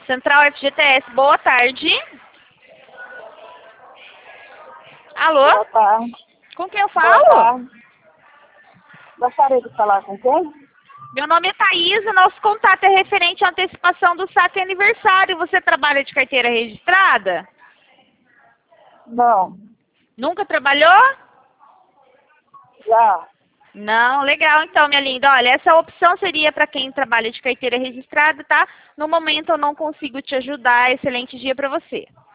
Central FGTS, boa tarde. Alô? Boa tarde. Com quem eu Boa falo? tarde. Gostaria de falar com quem? Meu nome é Thaisa, nosso contato é referente à antecipação do SAT aniversário. Você trabalha de carteira registrada? Não. Nunca trabalhou? Já. Não, legal então, minha linda. Olha, essa opção seria para quem trabalha de carteira registrada, tá? No momento eu não consigo te ajudar. Excelente dia para você.